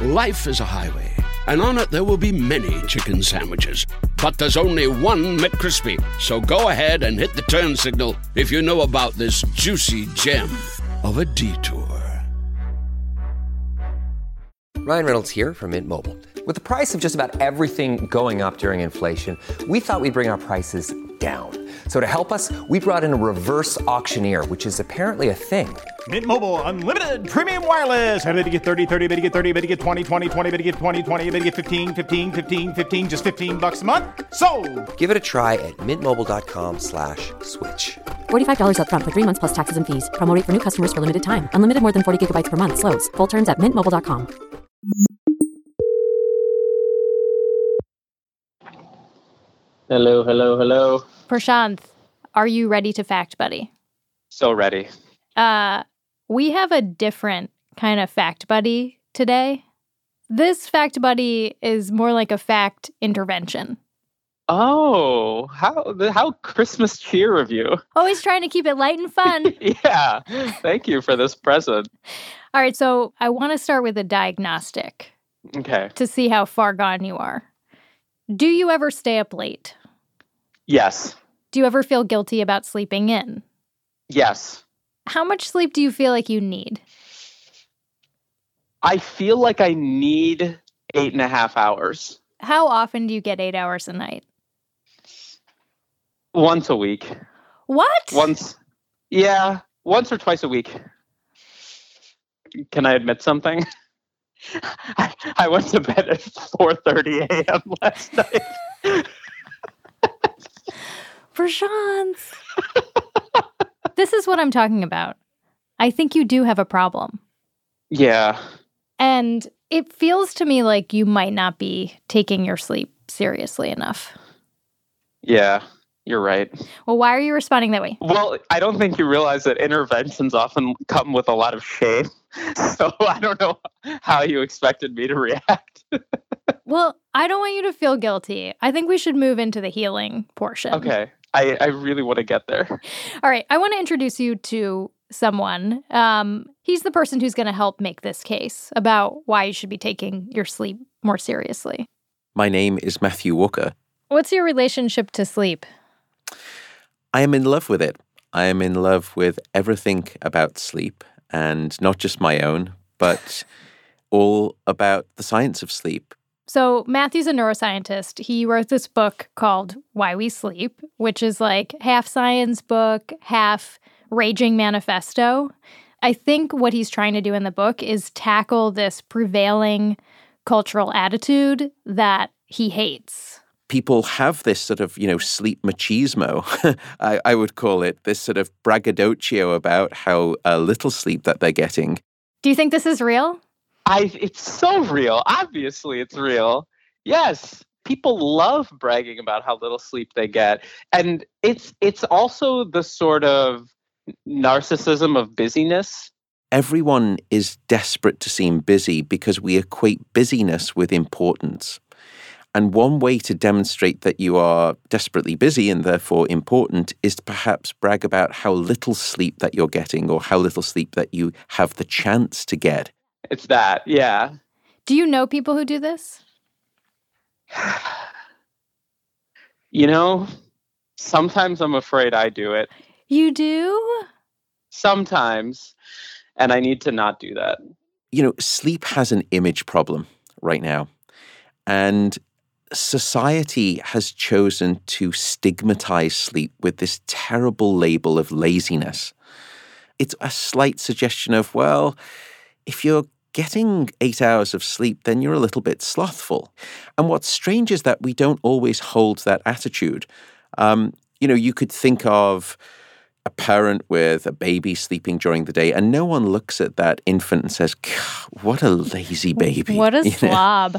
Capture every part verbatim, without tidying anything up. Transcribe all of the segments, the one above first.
Life is a highway, and on it there will be many chicken sandwiches. But there's only one McCrispy. So go ahead and hit the turn signal if you know about this juicy gem of a detour. Ryan Reynolds here from Mint Mobile. With the price of just about everything going up during inflation, we thought we'd bring our prices down. So to help us, we brought in a reverse auctioneer, which is apparently a thing. Mint Mobile Unlimited Premium Wireless. How to get thirty, thirty, how to get thirty, how to get twenty, twenty, twenty, how to get twenty, twenty, how to get fifteen, fifteen, fifteen, fifteen, just fifteen bucks a month? Sold! Give it a try at mintmobile.com slash switch. forty-five dollars up front for three months plus taxes and fees. Promo rate for new customers for limited time. Unlimited more than forty gigabytes per month. Slows full terms at mint mobile dot com. Hello, hello, hello. Prashanth, are you ready to fact buddy? So ready. Uh, we have a different kind of fact buddy today. This fact buddy is more like a fact intervention. Oh, how how Christmas cheer of you. Always trying to keep it light and fun. Yeah, thank you for this present. All right, so I want to start with a diagnostic. Okay. To see how far gone you are. Do you ever stay up late? Yes. Do you ever feel guilty about sleeping in? Yes. How much sleep do you feel like you need? I feel like I need eight and a half hours. How often do you get eight hours a night? Once a week. What? Once. Yeah, once or twice a week. Can I admit something? I, I went to bed at four thirty a.m. last night. Prashanth. This is what I'm talking about. I think you do have a problem. Yeah. And it feels to me like you might not be taking your sleep seriously enough. Yeah, you're right. Well, why are you responding that way? Well, I don't think you realize that interventions often come with a lot of shame. So I don't know how you expected me to react. Well, I don't want you to feel guilty. I think we should move into the healing portion. Okay. I, I really want to get there. All right. I want to introduce you to someone. Um, he's the person who's going to help make this case about why you should be taking your sleep more seriously. My name is Matthew Walker. What's your relationship to sleep? I am in love with it. I am in love with everything about sleep, and not just my own, but all about the science of sleep. So Matthew's a neuroscientist. He wrote this book called Why We Sleep, which is like half science book, half raging manifesto. I think what he's trying to do in the book is tackle this prevailing cultural attitude that he hates. People have this sort of, you know, sleep machismo, I, I would call it, this sort of braggadocio about how uh, little sleep that they're getting. Do you think this is real? I. It's so real. Obviously, it's real. Yes. People love bragging about how little sleep they get. And it's it's also the sort of narcissism of busyness. Everyone is desperate to seem busy because we equate busyness with importance. And one way to demonstrate that you are desperately busy and therefore important is to perhaps brag about how little sleep that you're getting or how little sleep that you have the chance to get. It's that, yeah. Do you know people who do this? You know, sometimes I'm afraid I do it. You do? Sometimes. And I need to not do that. You know, sleep has an image problem right now. And society has chosen to stigmatize sleep with this terrible label of laziness. It's a slight suggestion of, well, if you're getting eight hours of sleep, then you're a little bit slothful. And what's strange is that we don't always hold that attitude. Um, you know, you could think of a parent with a baby sleeping during the day, and no one looks at that infant and says, what a lazy baby. What a you slob.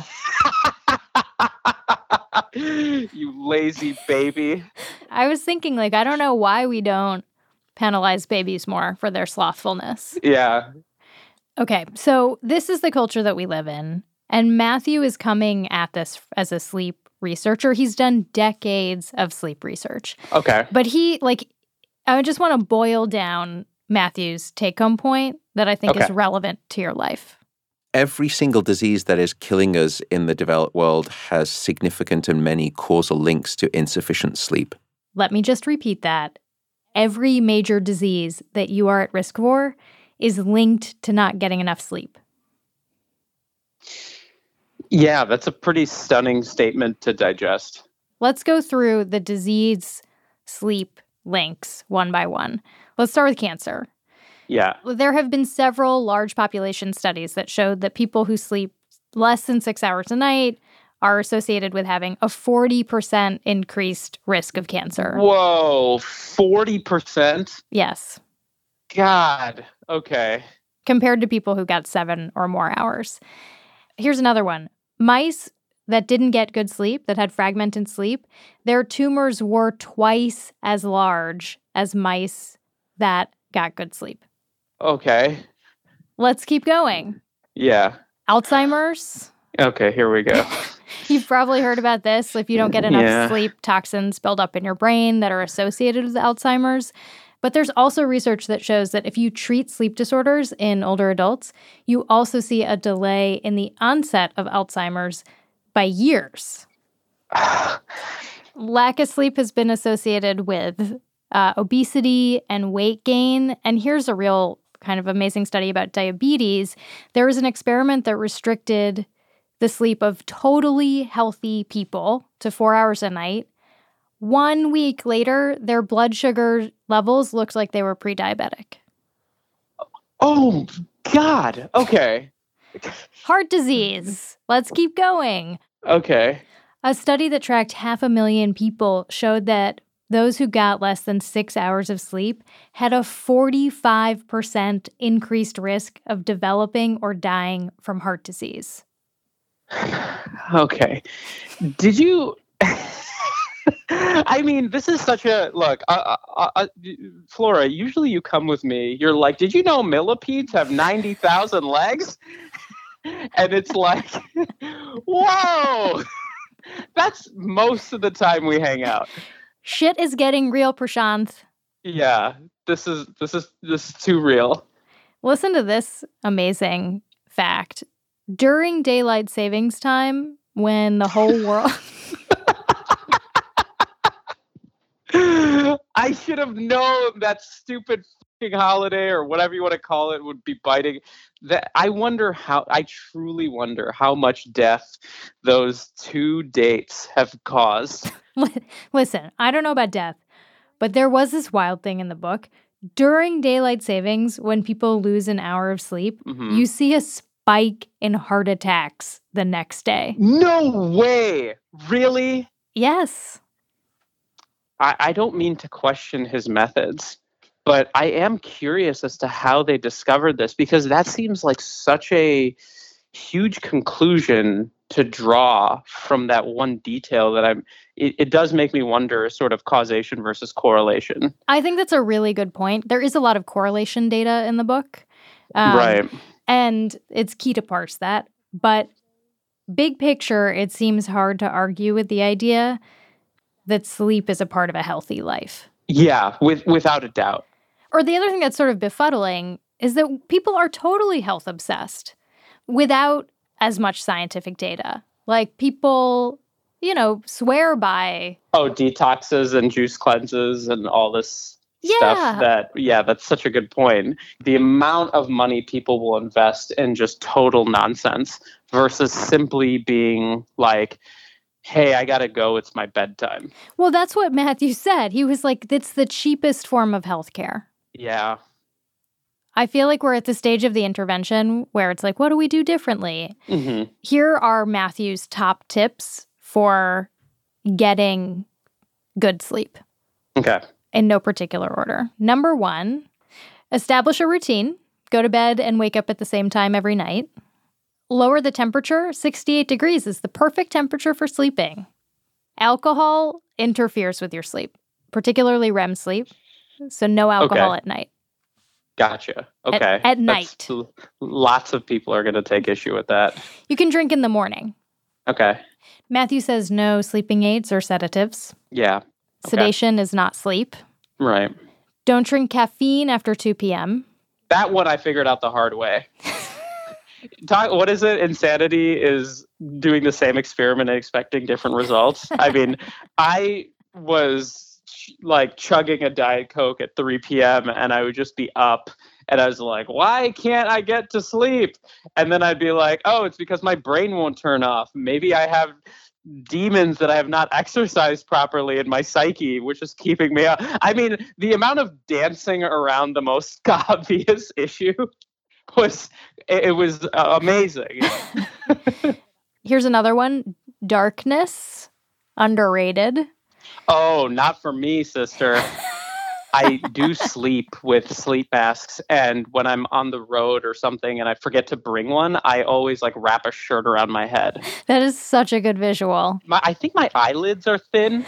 You lazy baby. I was thinking, like, I don't know why we don't penalize babies more for their slothfulness. Yeah. Okay, so this is the culture that we live in, and Matthew is coming at this as a sleep researcher. He's done decades of sleep research. Okay. But he, like, I just want to boil down Matthew's take-home point that I think Okay. is relevant to your life. every single disease that is killing us in the developed world has significant and many causal links to insufficient sleep. Let me just repeat that. Every major disease that you are at risk for is linked to not getting enough sleep. Yeah, that's a pretty stunning statement to digest. Let's go through the disease sleep links one by one. Let's start with cancer. Yeah. There have been several large population studies that showed that people who sleep less than six hours a night are associated with having a forty percent increased risk of cancer. Whoa, forty percent? Yes. God, okay. Compared to people who got seven or more hours. Here's another one. Mice that didn't get good sleep, that had fragmented sleep, their tumors were twice as large as mice that got good sleep. Okay. Let's keep going. Yeah. Alzheimer's. Okay, here we go. You've probably heard about this. If you don't get enough Yeah. sleep, toxins build up in your brain that are associated with Alzheimer's. But there's also research that shows that if you treat sleep disorders in older adults, you also see a delay in the onset of Alzheimer's by years. Lack of sleep has been associated with uh, obesity and weight gain. And here's a real kind of amazing study about diabetes. There was an experiment that restricted the sleep of totally healthy people to four hours a night. One week later, their blood sugar levels looked like they were pre-diabetic. Oh, God. Okay. Heart disease. Let's keep going. Okay. A study that tracked half a million people showed that those who got less than six hours of sleep had a forty-five percent increased risk of developing or dying from heart disease. Okay. Did you... I mean, this is such a... Look, uh, uh, uh, Flora, usually you come with me. You're like, did you know millipedes have ninety thousand legs? And it's like, whoa! That's most of the time we hang out. Shit is getting real, Prashanth. Yeah, this is this is this is too real. Listen to this amazing fact. During daylight savings time, when the whole world... I should have known that stupid fucking holiday or whatever you want to call it would be biting. That I wonder how, I truly wonder how much death those two dates have caused. Listen, I don't know about death, but there was this wild thing in the book. During daylight savings, when people lose an hour of sleep, Mm-hmm. you see a spike in heart attacks the next day. No way! Really? Yes. I, I don't mean to question his methods, but I am curious as to how they discovered this, because that seems like such a huge conclusion to draw from that one detail that I'm, it, it does make me wonder sort of causation versus correlation. I think that's a really good point. There is a lot of correlation data in the book. Um, Right. And it's key to parse that. But big picture, it seems hard to argue with the idea that sleep is a part of a healthy life. Yeah, with, without a doubt. Or the other thing that's sort of befuddling is that people are totally health obsessed without as much scientific data. Like people, you know, swear by... Oh, detoxes and juice cleanses and all this Yeah. stuff that, yeah, that's such a good point. The amount of money people will invest in just total nonsense versus simply being like, hey, I gotta go, it's my bedtime. Well, that's what Matthew said. He was like, it's the cheapest form of healthcare. Yeah. I feel like we're at the stage of the intervention where it's like, what do we do differently? Mm-hmm. Here are Matthew's top tips for getting good sleep Okay. in no particular order. Number one, establish a routine. Go to bed and wake up at the same time every night. Lower the temperature. sixty-eight degrees is the perfect temperature for sleeping. Alcohol interferes with your sleep, particularly R E M sleep. So no alcohol Okay. at night. Gotcha. Okay. at That's- night. Lots of people are going to take issue with that. You can drink in the morning. Okay. Matthew says no sleeping aids or sedatives. Yeah. Okay. Sedation is not sleep. Right. Don't drink caffeine after two p.m. That one I figured out the hard way. talk, what is it? Insanity is doing the same experiment and expecting different results. I mean, I was ch- like chugging a Diet Coke at three p.m. and I would just be up and I was like, why can't I get to sleep? And then I'd be like, oh, it's because my brain won't turn off. Maybe I have demons that I have not exercised properly in my psyche, which is keeping me up. I mean, the amount of dancing around the most obvious issue was, it was uh, amazing. Here's another one. Darkness, underrated. Oh, not for me, sister. I do sleep with sleep masks, and when I'm on the road or something and I forget to bring one, I always like wrap a shirt around my head. That is such a good visual. My, I think my eyelids are thin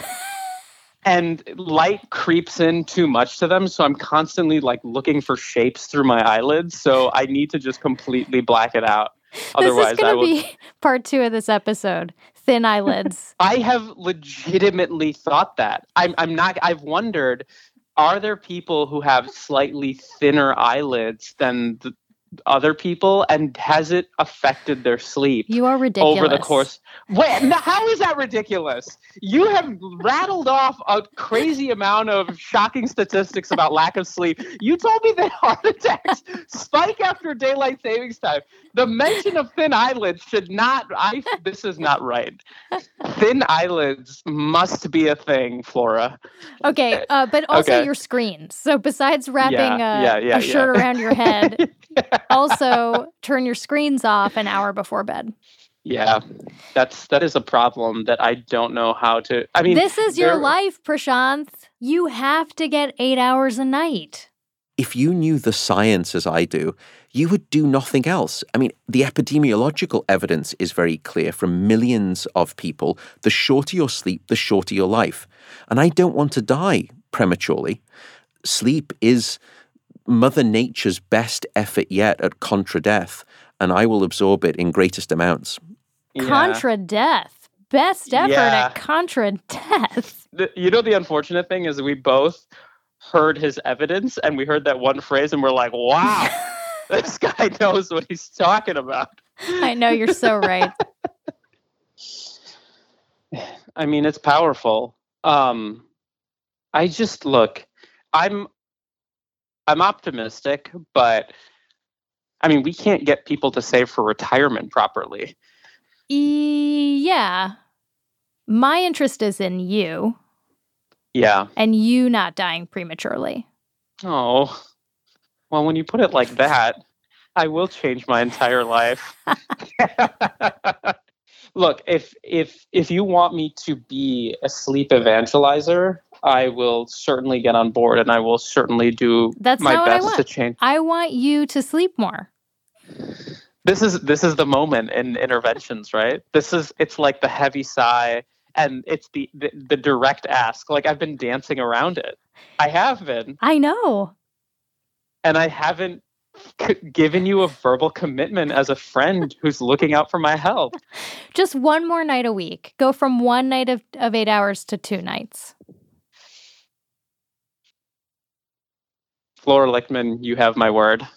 and light creeps in too much to them, so I'm constantly like looking for shapes through my eyelids, so I need to just completely black it out. Otherwise, this is going to will... be part two of this episode. Thin eyelids. I have legitimately thought that. I'm, I'm not, I've wondered, are there people who have slightly thinner eyelids than the other people, and has it affected their sleep? You are ridiculous. Over the course. Wait, no, how is that ridiculous? You have rattled off a crazy amount of shocking statistics about lack of sleep. You told me that heart attacks spike after daylight savings time. The mention of thin eyelids should not, I, this is not right. Thin eyelids must be a thing, Flora. Okay, uh, but also Okay. your screens. So besides wrapping Yeah, a, yeah, yeah, a shirt yeah. around your head, also turn your screens off an hour before bed. Yeah, that's that is a problem that I don't know how to. I mean, This is your there- life, Prashanth. You have to get eight hours a night. If you knew the science as I do, you would do nothing else. I mean, the epidemiological evidence is very clear from millions of people. The shorter your sleep, the shorter your life. And I don't want to die prematurely. Sleep is Mother Nature's best effort yet at contra death, and I will absorb it in greatest amounts. Yeah. Contra death. Best effort Yeah. at contra death. The- you know, the unfortunate thing is we both heard his evidence, and we heard that one phrase, and we're like, "Wow, this guy knows what he's talking about." I know, you're so right. I mean, it's powerful. Um, I just look. I'm. I'm optimistic, but I mean, we can't get people to save for retirement properly. E- yeah. My interest is in you Yeah. and you not dying prematurely. Oh. Well, when you put it like that, I will change my entire life. Look, if if if you want me to be a sleep evangelizer, I will certainly get on board, and I will certainly do That's my not what I best want. to change. I want you to sleep more. This is this is the moment in interventions, right? This is it's like the heavy sigh, and it's the the, the direct ask. Like, I've been dancing around it. I have been, I know. and I haven't c- given you a verbal commitment as a friend who's looking out for my health. Just one more night a week. Go from one night of, of eight hours to two nights. Flora Lichtman, you have my word.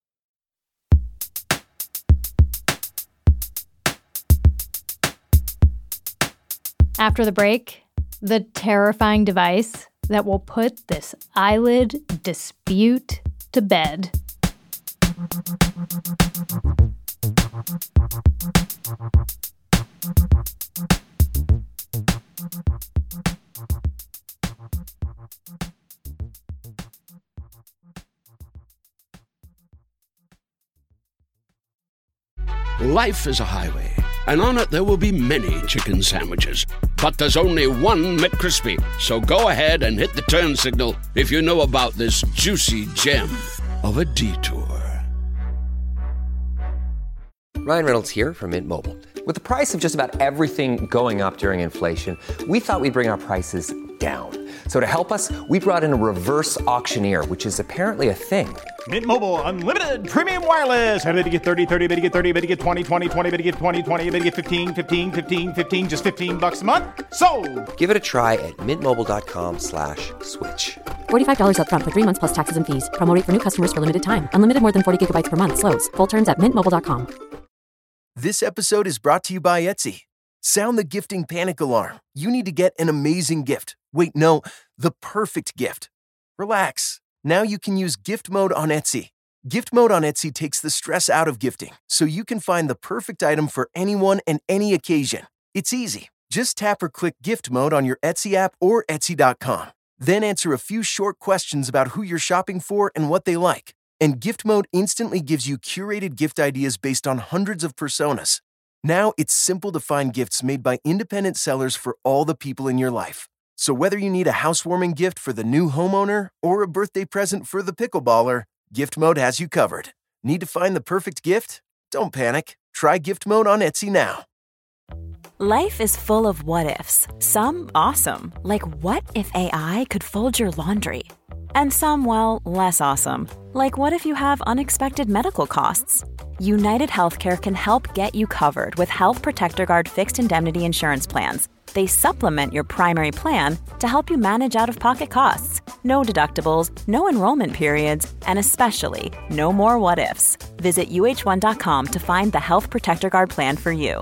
After the break, the terrifying device that will put this eyelid dispute to bed. Life is a highway, and on it there will be many chicken sandwiches. But there's only one McCrispy. So go ahead and hit the turn signal if you know about this juicy gem of a detour. Ryan Reynolds here from Mint Mobile. With the price of just about everything going up during inflation, we thought we'd bring our prices down. So to help us, we brought in a reverse auctioneer, which is apparently a thing. Mint Mobile Unlimited Premium Wireless. How to get thirty, thirty, how to get thirty, how to get twenty, twenty, twenty, how to get twenty, twenty, how to get fifteen, fifteen, fifteen, fifteen, just fifteen bucks a month? Sold! Give it a try at mintmobile.com slash switch. forty-five dollars up front for three months plus taxes and fees. Promo rate for new customers for limited time. Unlimited more than forty gigabytes per month. Slows full terms at mint mobile dot com. This episode is brought to you by Etsy. Sound the gifting panic alarm. You need to get an amazing gift. Wait, no, the perfect gift. Relax. Now you can use gift mode on Etsy. Gift mode on Etsy takes the stress out of gifting, so you can find the perfect item for anyone and any occasion. It's easy. Just tap or click gift mode on your Etsy app or Etsy dot com. Then answer a few short questions about who you're shopping for and what they like. And gift mode instantly gives you curated gift ideas based on hundreds of personas. Now it's simple to find gifts made by independent sellers for all the people in your life. So whether you need a housewarming gift for the new homeowner or a birthday present for the pickleballer, gift mode has you covered. Need to find the perfect gift? Don't panic. Try gift mode on Etsy now. Life is full of what-ifs, some awesome, like what if A I could fold your laundry? And some, well, less awesome, like what if you have unexpected medical costs? United Healthcare can help get you covered with Health Protector Guard fixed indemnity insurance plans. They supplement your primary plan to help you manage out-of-pocket costs. No deductibles, no enrollment periods, and especially no more what-ifs. Visit U H one dot com to find the Health Protector Guard plan for you.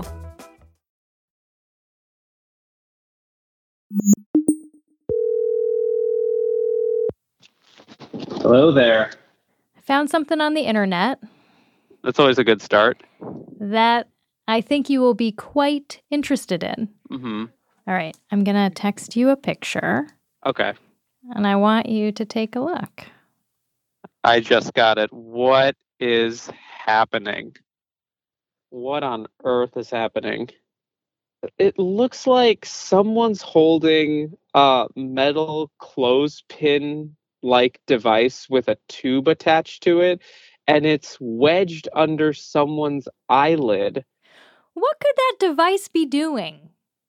Hello there. I found something on the internet That's always a good start. that I think you will be quite interested in. Mm-hmm. All right, I'm going to text you a picture, Okay. and I want you to take a look. I just got it. What is happening? What on earth is happening? It looks like someone's holding a metal clothespin-like device with a tube attached to it, and it's wedged under someone's eyelid. What could that device be doing?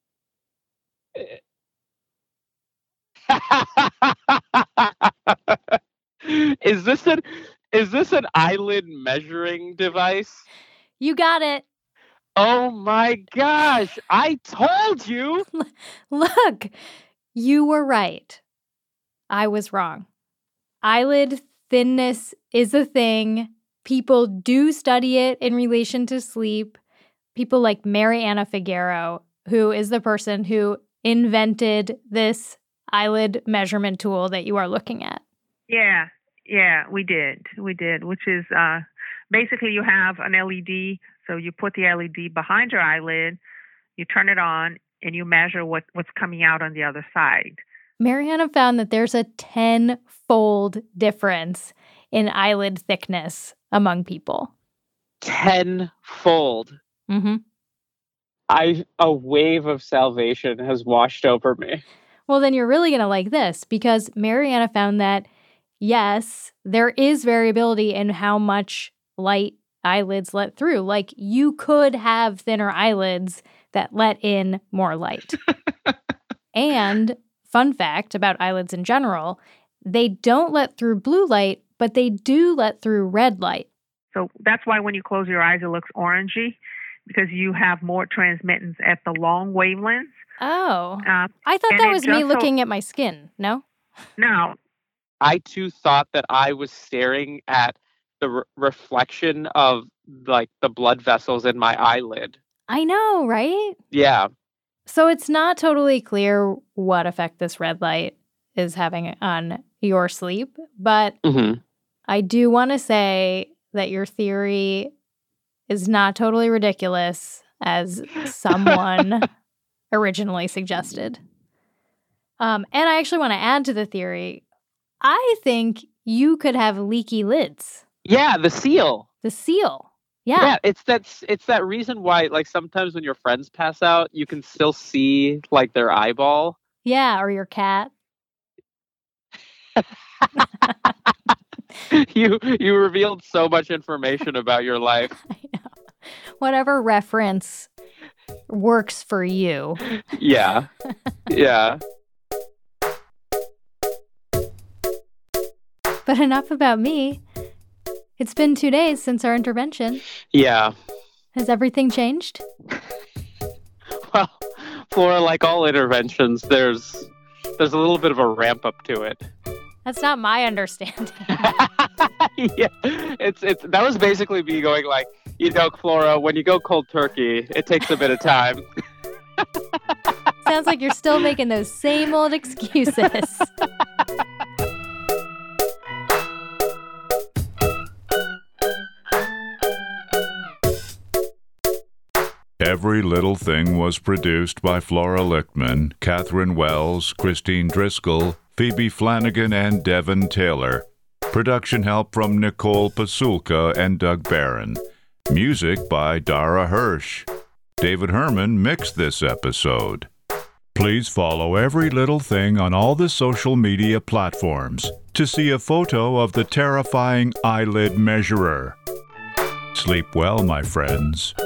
Is this an is this an eyelid measuring device? You got it. Oh my gosh, I told you. Look, you were right. I was wrong. Eyelid thinness is a thing. People do study it in relation to sleep. People like Mary Anna Figueroa, who is the person who invented this eyelid measurement tool that you are looking at. Yeah, yeah, we did. We did, which is uh, basically you have an L E D. So you put the L E D behind your eyelid, you turn it on, and you measure what, what's coming out on the other side. Mariana found that there's a ten-fold difference in eyelid thickness among people. Tenfold. Mm-hmm. I a wave of salvation has washed over me. Well, then you're really going to like this, because Mariana found that, yes, there is variability in how much light eyelids let through. Like, you could have thinner eyelids that let in more light. And, fun fact about eyelids in general, they don't let through blue light, but they do let through red light. So that's why when you close your eyes, it looks orangey, because you have more transmittance at the long wavelengths. Oh. Uh, I thought and that it was me just so- looking at my skin. No? No. I too thought that I was staring at the re- reflection of like the blood vessels in my eyelid. I know, right? Yeah. So it's not totally clear what effect this red light is having on your sleep, but Mm-hmm. I do want to say that your theory is not totally ridiculous, as someone originally suggested. Um, and I actually want to add to the theory, I think you could have leaky lids. Yeah, the seal. The seal. Yeah. Yeah, it's that it's that reason why like sometimes when your friends pass out, you can still see like their eyeball. Yeah, or your cat. you you revealed so much information about your life. I know. Whatever reference works for you. Yeah. Yeah. But enough about me. It's been two days since our intervention. Yeah. Has everything changed? Well, Flora, like all interventions, there's there's a little bit of a ramp up to it. That's not my understanding. Yeah, it's it's that was basically me going like, You know, Flora, when you go cold turkey, it takes a bit of time. Sounds like you're still making those same old excuses. Every Little Thing was produced by Flora Lichtman, Catherine Wells, Christine Driscoll, Phoebe Flanagan, and Devin Taylor. Production help from Nicole Pasulka and Doug Barron. Music by Dara Hirsch. David Herman mixed this episode. Please follow Every Little Thing on all the social media platforms to see a photo of the terrifying eyelid measurer. Sleep well, my friends.